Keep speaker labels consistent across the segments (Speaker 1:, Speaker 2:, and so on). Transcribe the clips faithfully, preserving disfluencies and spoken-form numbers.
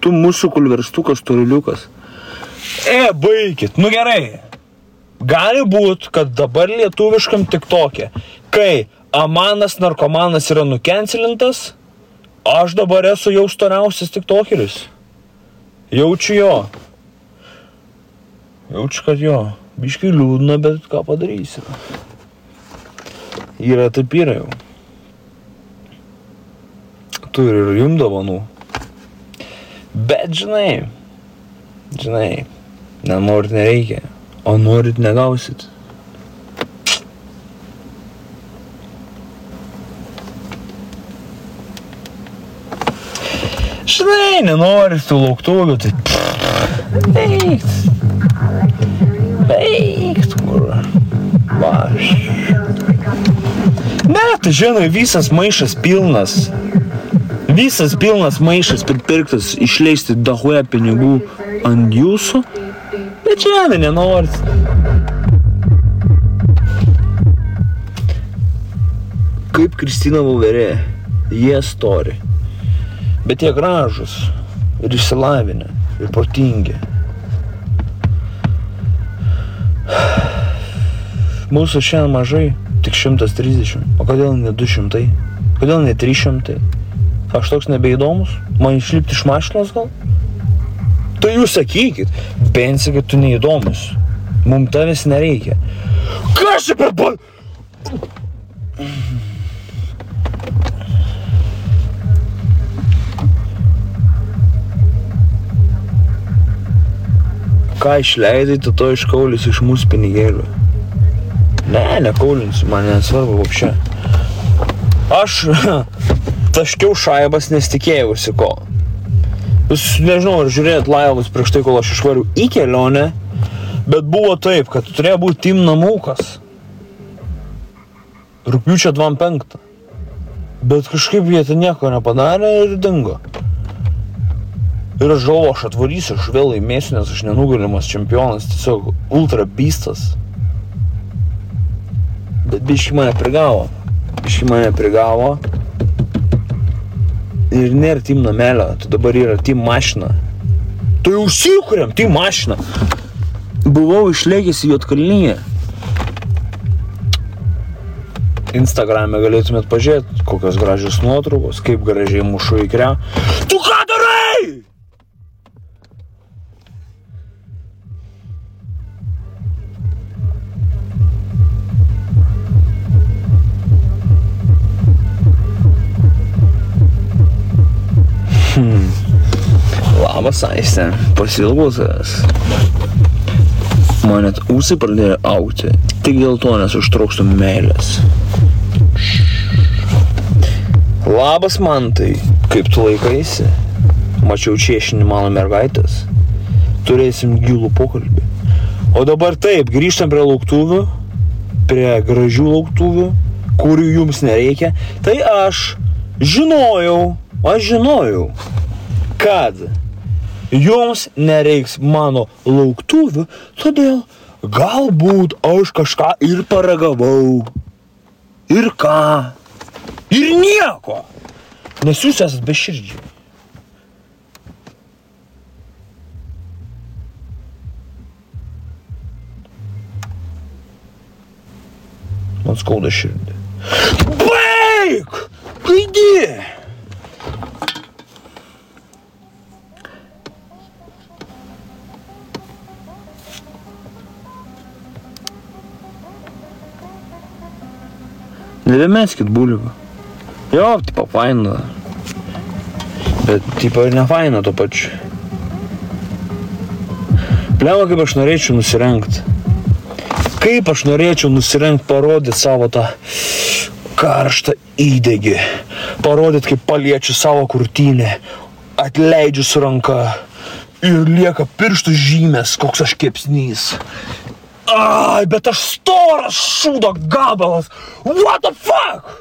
Speaker 1: Tu mūsų kulverstukas turuliukas. E, baikit, nu gerai. Gali būt, kad dabar lietuviškam tiktokė, kai Amanas narkomanas yra nukencelintas, aš dabar esu jau storiausias tiktokeris. Jaučiu jo. Jaučiu, kad jo. Biškai liūdna, bet ką padarysi. Yra taip yra jau. Turi ir jum dovanų. Bet žinai, žinai, nenorit nereikia, o norit negausit. Žinai, nenorit tų lauktuvių, tai veikt. Veikt, kur. Vaš. Ne, tai žinai, visas maišas pilnas. Visas pilnas maišas pripirktas išleisti dahuoja pinigų ant jūsų, bet žinai, nenorit. Kaip Kristina Voverė, jie stori, bet jie gražus ir išsilavinę ir protingi. Mūsų šiandien mažai, tik šimtas trisdešimt, o kodėl ne du šimtai, kodėl ne trys šimtai? Aš toks nebeįdomus? Man išlipti iš mašinos gal? Tai jūs sakykit, bensi, kad tu neįdomus. Mums tavęs nereikia. Kas čia per ba... Ką išleidai, tu to iškaulis iš mūsų pinigėlių. Ne, nekaulinsiu, man nesvarbu vapšė. Aš... taškiau šaibas, nes tikėjausi ko. Jūs nežinau, ar žiūrėjot laivus prieš tai, kol aš išvariu į kelionę, bet buvo taip, kad turėjo būti Tim Namukas. Rugpjūčio dvidešimt penktą. Bet kažkaip jie ten nieko nepadarė ir dingo. Ir aš žalvo, aš atvarysiu, aš vėl laimėsiu, nes aš nenugalimas čempionas, tiesiog ultra beastas. Bet biški mane prigavo. Biški mane prigavo. Ir nėra Tim namelio, tai dabar yra Tim mašina. Tai užsikuriam, Tim mašina. Buvau išlėkęs į Juodkalniją. Instagrame galėtumėt pažiūrėti, kokios gražios nuotraukos, kaip gražiai mušu į krę. Tu ką darai? Hmm. Labas, Aiste, pasilgusias. Man net ūsai pradėjo augti, tik dėl to, nes aš trokštu meilės. Labas, Mantai, kaip tu laikaisi? Mačiau čiešinį mano mergaitės. Turėsim gilų pokalbį. O dabar taip, grįžtam prie lauktuvių, prie gražių lauktuvių, kurių jums nereikia. Tai aš žinojau, aš žinojau, kad jums nereiks mano lauktuvių, todėl galbūt aš kažką ir paragavau. Ir ką? Ir nieko. Nes jūs esat beširdžiai. Man skauda širdį. Baik! Kaidi! Nebemeskit buliuką. Jo, tipo, faina. Bet, tipo, ir ne faina to pačiu. Pliava, kaip aš norėčiau nusirengt. Kaip aš norėčiau nusirengt, parodyt savo tą karštą įdegį. Parodyt, kaip paliečiu savo krūtinę. Atleidžiu su ranka. Ir lieka pirštų žymės, koks aš kepsnys. Ai, bet aš storas šūdo gabalas. What the fuck?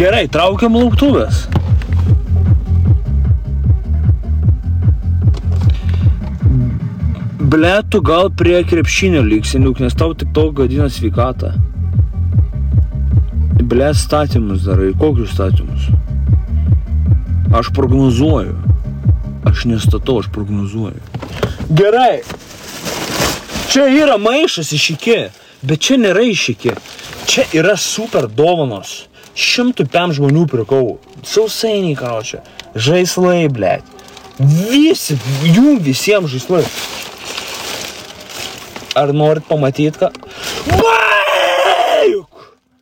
Speaker 1: Gerai, traukiam lauktuvės. Ble, tu gal prie krepšinio liksi, nes tau tik to gadina sveikatą. Ble, statymus darai. Kokius statymus? Aš prognozuoju. Aš nestatau, aš prognozuoju. Gerai. Čia yra maišas iš iki, bet čia nėra iš iki. Čia yra super dovanos. Šimtų pem žmonių pirkau. Sausainiai, karočią. Žaislai, blėt. Visi, jum visiems žaislai. Ar norit pamatyti, ką? Vajuk!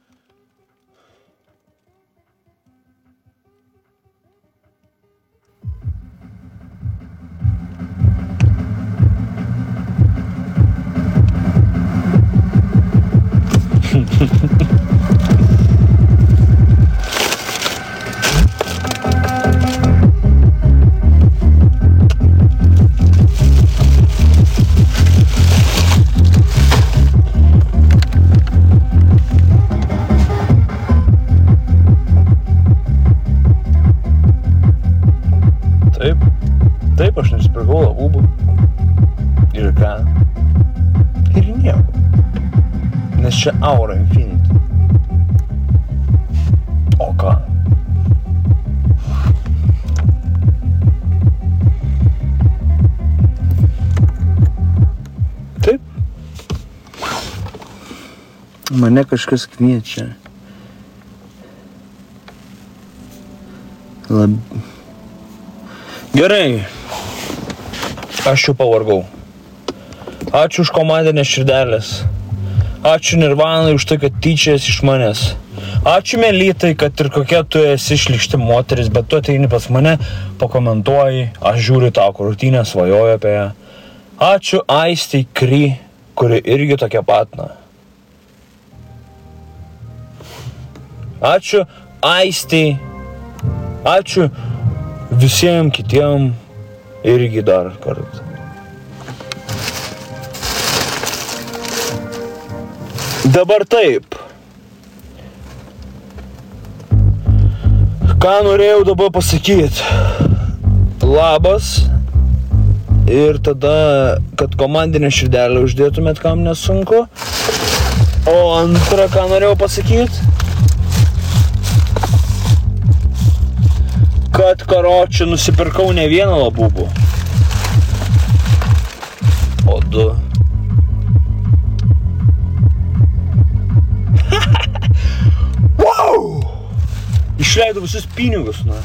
Speaker 1: Taip, aš nusipirkau lavubų. Ir ką? Ir nieko. Nes čia Aura Infinity. O ką? Taip. Mane kažkas kviečia. Lab... Gerai. Aš jau pavargau. Ačiū už komandinės širdelės. Ačiū Nirvanai už tai, kad tyčias iš manęs. Ačiū Melytai, kad ir kokia tu esi šlykšti moteris, bet tu ateini pas mane, pakomentuoji, aš žiūriu tau krūtinę, svajoju apie ją. Ačiū Aistei Kry, kuri irgi tokia patna. Ačiū Aistei. Ačiū visiems kitiem irgi dar kartą. Dabar taip. Ką norėjau dabar pasakyti? Labas. Ir tada, kad komandinę širdelę uždėtumėt, kam nesunku. O antrą, ką norėjau pasakyti? Kad, karočią, nusipirkau ne vieną labubų, o du. Wow! Išleidau visus pinigus, na.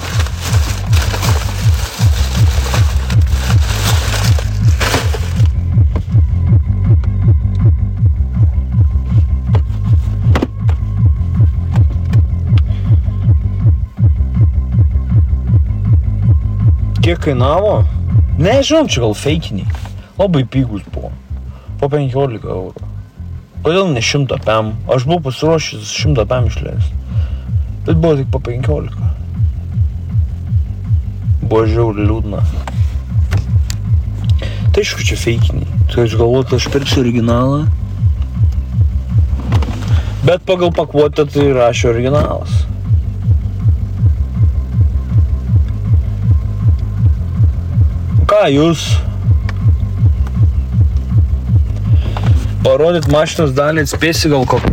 Speaker 1: Kiek kainavo? Nežinau, čia gal feikiniai. Labai pigus buvo. Po penkiolika eurų. Kodėl ne šimtą pem? Aš buvau pasiruošęs šimtą pem išleisti. Bet buvo tik po penkiolika. Buvo žiauriai liūdna. Tai aišku, čia feikiniai. Tai aš galvoju, kad aš pirksiu originalą. Bet pagal pakuotę tai rašė originalas. Ką jūs? Parodyt mašinos dalį, atspėsi gal kokią?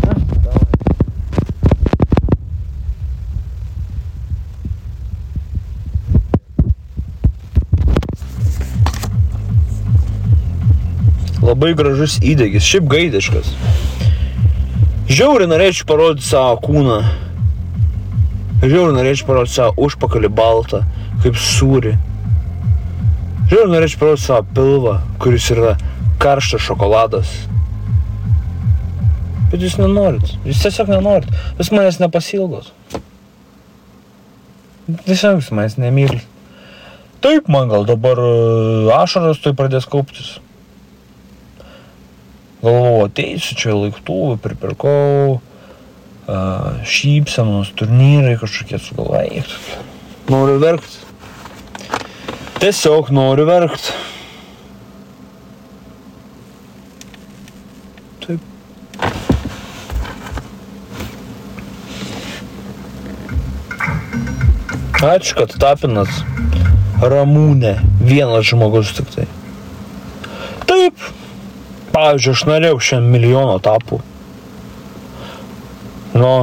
Speaker 1: Labai gražus įdegis, šiaip gaidiškas. Žiauriai norėčiau parodyti savo kūną. Žiauriai norėčiau parodyti savo užpakalį baltą, kaip sūrį. Žiauriai norėčiau parodyti savo pilvą, kuris yra karštas šokoladas. Bet jūs nenorit. Jūs tiesiog nenorit. Jūs manęs nepasilgos. Tiesiog jūs manęs nemyli. Taip, man gal dabar ašaros tai pradės kauptis. Galvoju, ateisiu čia laiktuvų, pripirkau, šypsenos, turnyrai kažkokie sugalvai. Noriu verkti. Tiesiog noriu verkt. Taip. Ačiū, kad tapinat Ramūnė, vienas žmogus tik tai. Taip, pavyzdžiui, aš norėjau šiandien milijono tapų. Nu,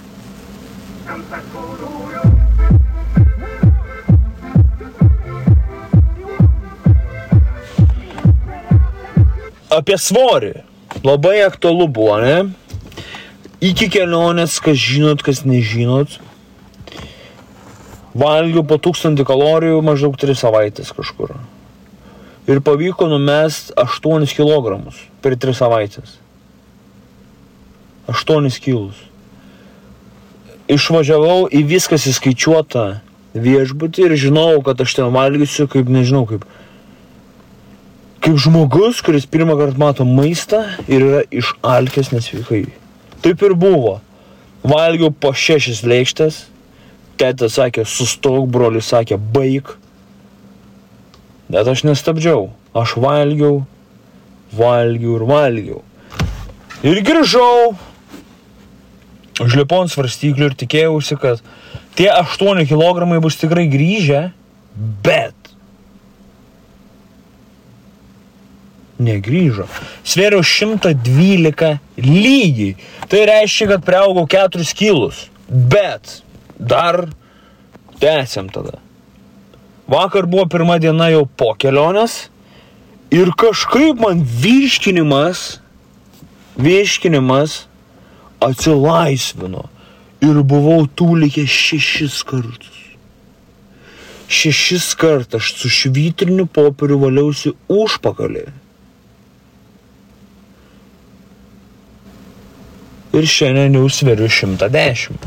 Speaker 1: apie svorį. Labai aktualu buvo, ne? Iki kelionės, kas žinot, kas nežinot. Valgiau po tūkstantį kalorijų maždaug tris savaitės kažkur. Ir pavyko numest aštuonis kilogramus per tris savaitės. aštuonis kilus. Išvažiavau į viskas įskaičiuotą viešbutį ir žinau, kad aš ten valgysiu kaip, nežinau, kaip kaip žmogus, kuris pirmą kartą mato maistą ir yra išalkęs nesveikai. Taip ir buvo. Valgiau po šešias lėkštės. Tėtė sakė, sustok, brolis sakė, baik. Bet aš nestabdžiau. Aš valgiau, valgiau ir valgiau. Ir grįžau. Užlipau ant svarstyklių ir tikėjausi, kad tie aštuoni kilogramai bus tikrai grįžę, bet negrįžo. Svėriau šimtą dvylika lygiai. Tai reiškia, kad priaugau keturis kilus. Bet dar tęsiam tada. Vakar buvo pirma diena jau po kelionės ir kažkaip man virškinimas, virškinimas atsilaisvino ir buvau tūlikęs šešis kartus. Šešis kartus aš su švytriniu popieriu valiausi užpakalį. Ir šiandien jau sveriu šimtą dešimt.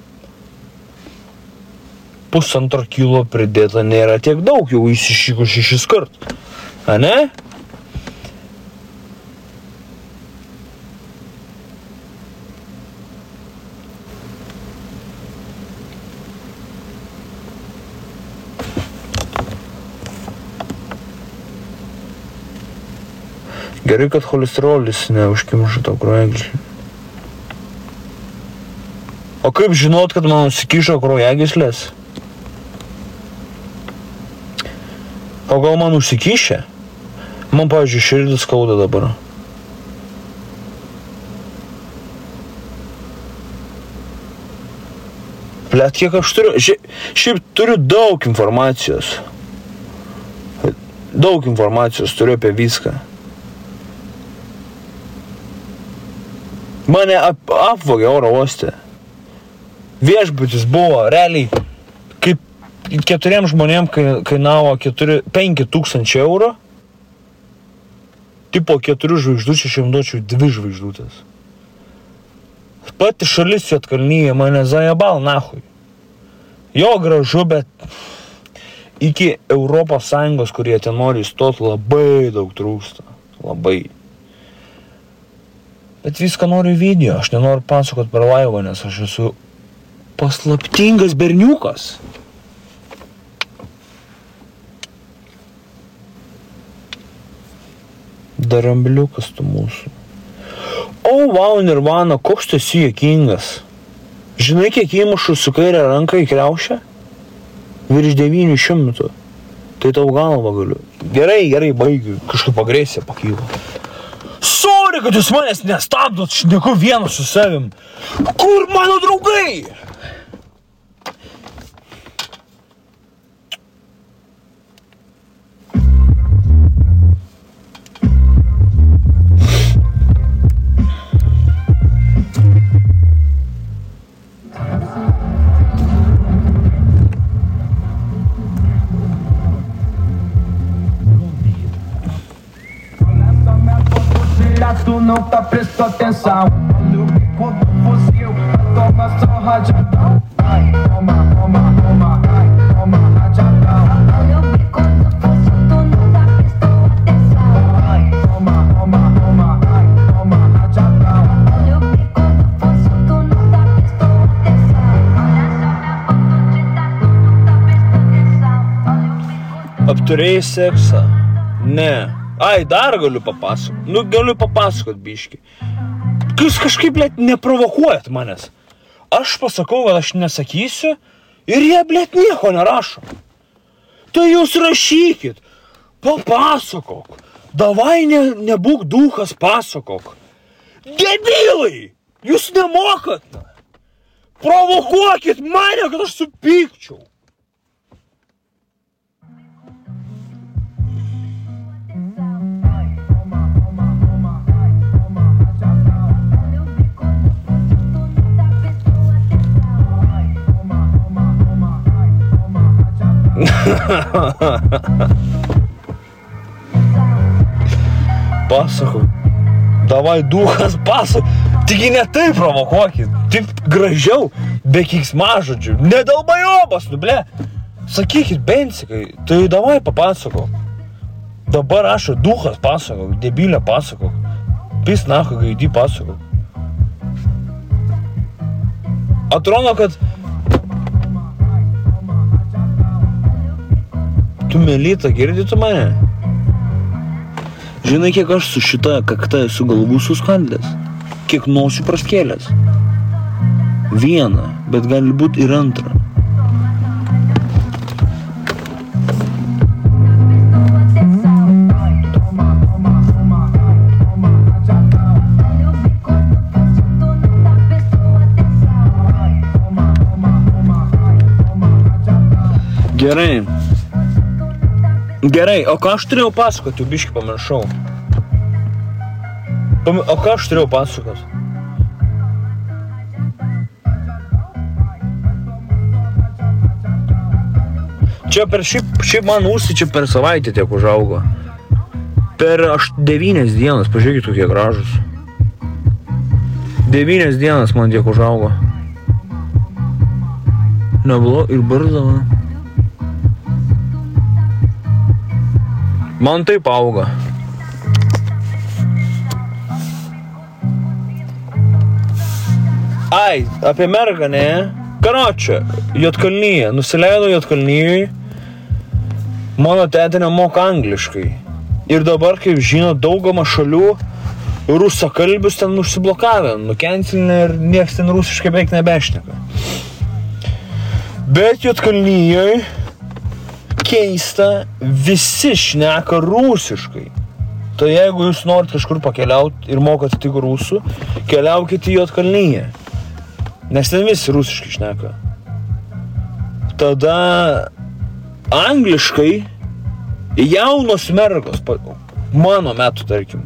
Speaker 1: Pusantro kilo pridėta nėra tiek daug, jau įsišyko šešis kartus. A ne? Gerai, kad cholesterolis neužkimšo to kraujagyslį. O kaip žinot, kad man nusikišo kraujagyslės? O gal man užsikišė? Man, pavyzdžiui, širdis skauda dabar. Blet, kiek aš turiu... Šiaip, šiaip turiu daug informacijos. Daug informacijos turiu apie viską. Mane ap, apvogė oro uoste. Viešbutis buvo realiai kaip keturiem žmonėm kainavo penki tūkstančiai eurų. Tipo keturių žvaigždučių, aš jam duočiau dvi žvaigždutės. Pati šalis Juodkalnyje mane zajabal nahui. Jo gražu, bet iki Europos Sąjungos, kurie ten nori įstot, labai daug trūksta. Labai. Bet viską noriu video, aš nenoriu pasakot per laivą, nes aš esu paslaptingas berniukas. Darambliukas tu mūsų. O, wow, Nirvana, koks tu esi juokingas. Žinai, kiek įmušu su kairę ranką į kriaušę? Virš devynių šimtų. Tai tau galvą galiu. Gerai, gerai, baigiu. Kažkaip agresija pakyla. Sorry, kad jūs manęs nestabdot, šneku vienas su savim. Kur mano draugai?
Speaker 2: Tu nunca prestou atenção. No bico do fuzil, toma só radiadão. Ai, toma, toma, toma, ai, toma radiadão. No bico do fuzil, tu nunca prestou atenção. Ai, toma, toma, toma, ai, toma radiadão. No bico do fuzil, tu nunca prestou atenção. Olha só minha foto de tatu, nunca prestou atenção. Olha o bico do...
Speaker 1: Apturėjai seksą? Ne. Ai, dar galiu papasakot. Nu, galiu papasakot, biški. Jūs kažkaip net neprovokuojat manęs. Aš pasakau, kad aš nesakysiu Ir jie, blėt, nieko nerašo. Tai jūs rašykit, papasakok. Davai ne, nebūk duchas, pasakok. Debilai, jūs nemokat. Provokuokit mane, kad aš supykčiau. Pasakok. Davai duchas, pasakok. Taigi ne taip provokuokit. Taip gražiau, be keiksmažodžių. Ne dėl bajobas, nu ble. Sakykit, bensikai, tai davai papasakok. Dabar rašo duchas, pasakok. Debilė, pasakok. Pis nacho gaidį, pasakok. Atrodo, kad tu Melyta, girdi tu mane? Žinai, kiek aš su šita kakta esu galvų suskaldęs? Kiek nosių praskėlęs? Vieną, bet gali būti ir antrą. Gerai. Gerai, o ką aš turėjau pasakoti, jau biškį pamiršau. O ką aš turėjau pasakoti? Čia per šiaip, šiaip man ūsai čia per savaitę tiek užaugo. Per aš devynias dienas, pažiūrėkit, kokie gražus. Devynias dienas man tiek užaugo. Neblo ir barzda. Man taip auga. Ai, apie mergą, ne? Karočią, Juodkalnyje. Nusileido Juodkalnyjui. Mano tetė nemoka angliškai. Ir dabar, kaip žino, daugama šalių rusakalbius ten užsiblokavę, nukencelinę ir nieks ten rusiškai beveik nebešneka. Bet Juodkalnyjoj keista, visi šneka rusiškai. Tai jeigu jūs norit kažkur pakeliauti ir mokat tik rusų, keliaukit į Juodkalnyje. Nes ten visi rusiškai šneka. Tada angliškai jaunos mergos, mano metų, tarkim.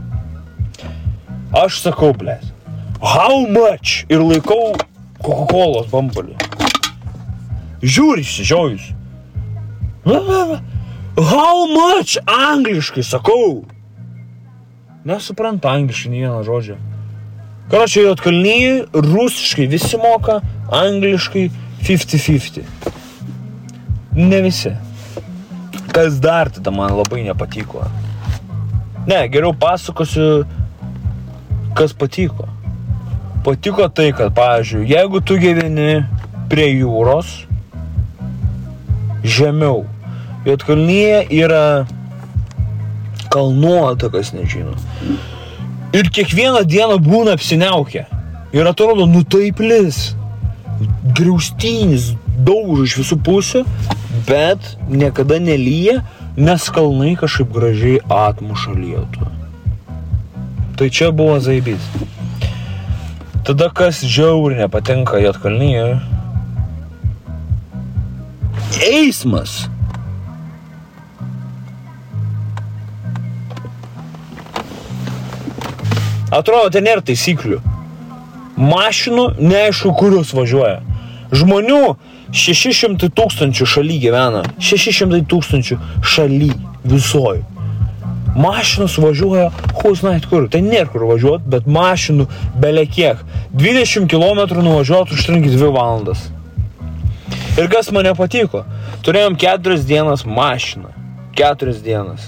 Speaker 1: Aš sakau, blėt, how much? Ir laikau Coca-Colos bambalį. Žiūri išsižiojus. How much? Angliškai sakau. Nesupranta angliškai nei vieną žodžią. Karočią, Juodkalnyje rusiškai visi moka, angliškai fifty fifty. Ne visi. Kas dar tada man labai nepatiko? Ne, geriau pasakosiu, kas patiko. Patiko tai, kad, pavyzdžiui, jeigu tu gyveni prie jūros, žemiau, Juodkalnyje yra kalnuota, kas nežino. Ir kiekvieną dieną būna apsiniaukę. Ir atrodo, nu taip lis. Griaustynis, daužo iš visų pusių, bet niekada nelyja, nes kalnai kažkaip gražiai atmuša lietų. Tai čia buvo zaibys. Tada kas žiauriai nepatinka Juodkalnyje? Eismas. Atrodo, ten nėra taisyklių. Mašinų neaišku, kurios važiuoja. Žmonių šeši šimtai tūkstančių šaly gyvena. šeši šimtai tūkstančių šaly visoj. Mašinos važiuoja, who's night kur. Tai nėra kur važiuot, bet mašinų belekiek. dvidešimt kilometrų nuvažiuot užtrunki dvi valandas. Ir kas man nepatiko? Turėjom keturias dienas mašiną. Keturias dienas.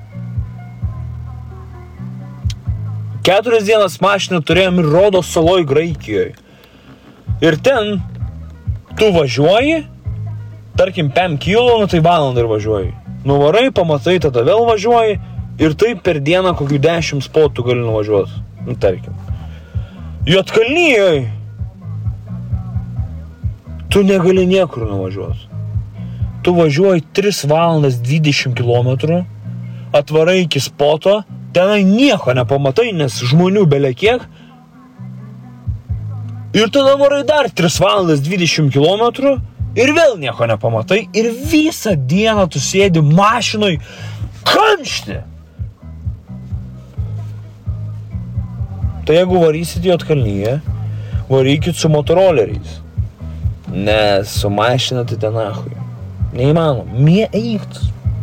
Speaker 1: Keturias dienas mašiną turėjom ir Rodos saloj Graikijoje. Ir ten tu važiuoji, tarkim, pem kilo, nu tai valandą ir važiuoji. Nuvarai, pamatai, tada vėl važiuoji ir taip per dieną kokių dešimt spotų gali nuvažiuoti. Nu, tarkim. Juodkalnyje tu negali niekur nuvažiuoti. Tu važiuoji tris valandas dvidešimt kilometrų, atvarai iki spoto, tenai nieko nepamatai, nes žmonių belekiek. Ir tada varai dar tris valandas dvidešimt kilometrų ir vėl nieko nepamatai. Ir visą dieną tu sėdi mašinoj kamšti. Tai jeigu varysit į Juodkalniją, varykit su motoroleriais. Nes su mašina tai ten nahui. Neįmanom. Mie eikt.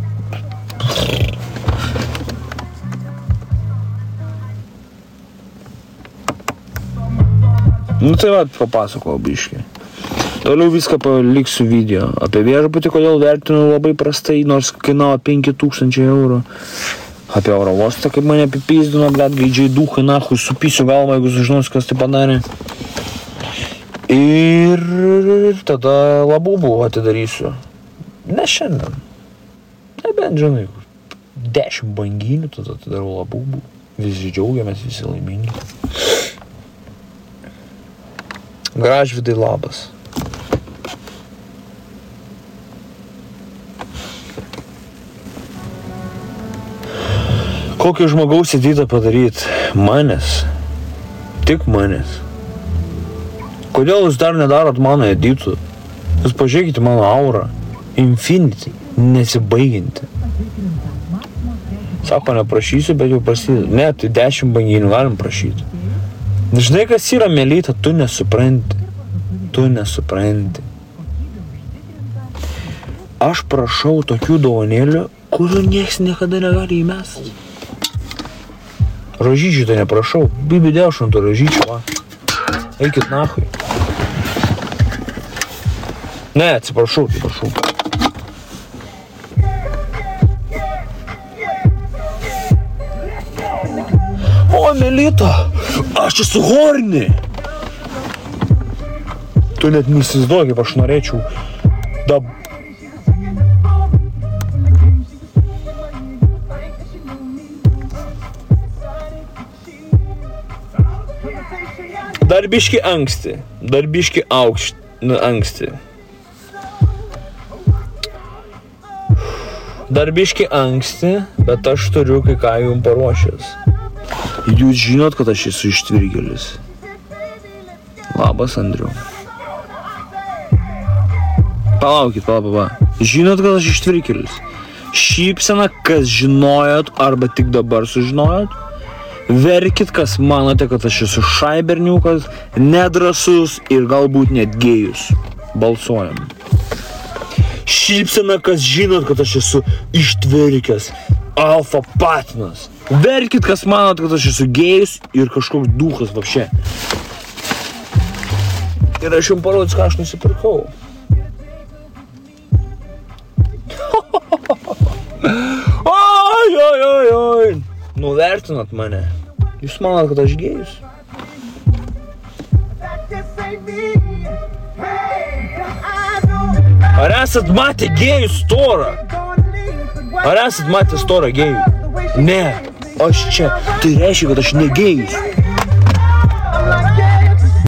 Speaker 1: Nu tai va, papasakojau biškį. Toliau viską paliksiu video. Apie viešbutį, kodėl vertinu labai prastai, nors kainavo penki tūkstančiai eurų. Apie oro uostą, kaip mane apipizdino, blet, gaidžiai duhai, nahui, supysiu galvą, jeigu sužinos, kas tai padarė. Ir tada labubų atidarysiu. Ne šiandien. Ne bent, žinai, dešimt banginių, tada atidarau labubų. Visi džiaugiamės, visi laimingi. Gražvydai, labas. Kokio žmogaus įdytą padaryti? Manęs. Tik manęs. Kodėl jūs dar nedarot mano įdytų? Jūs pažiūrėkite mano aurą. Infinity. Nesibaiginti. Sako, neprašysiu, bet jau prasideda. Ne, tai dešimt banginių galim prašyti. Žinai, kas yra, Melyta, tu nesupranti. Tu nesupranti. Aš prašau tokių dovanėlių, kurių nieks niekada negali įmesti. Rožyčių tai neprašau. Bibi dėšantų rožyčių, va. Eikit nahui. Ne, atsiprašau, atsiprašau. O, Melyta, aš esu horny. Tu net neįsivaizduoji, kaip aš norėčiau dab... Dar biški anksti, dar biški aukšt, nu, anksti. Dar biški anksti, bet aš turiu kai ką jums paruošęs. Jūs žinot, kad aš esu ištvirgelis. Labas, Andriu. Palaukit, palauk, palauk. Žinot, kad aš ištvirgelis. Šypsena, kas žinojot arba tik dabar sužinojot. Verkit, kas manote, kad aš esu šaiberniukas, nedrasus ir galbūt net gėjus. Balsuojam. Šypsena, kas žinot, kad aš esu ištvirkęs, alfa patinas. Verkit, kas manot, kad aš esu gėjus ir kažkoks duhas vapšė. Ir aš jums parodys, ką aš nusipirkau. Oi, oi, oi, oi. Nuvertinat mane. Jūs manot, kad aš gėjus? Ar esat matę gėjų storą? Ar esat matę storą gėjų? Ne, aš čia. Tai reiškia, kad aš ne gėjus.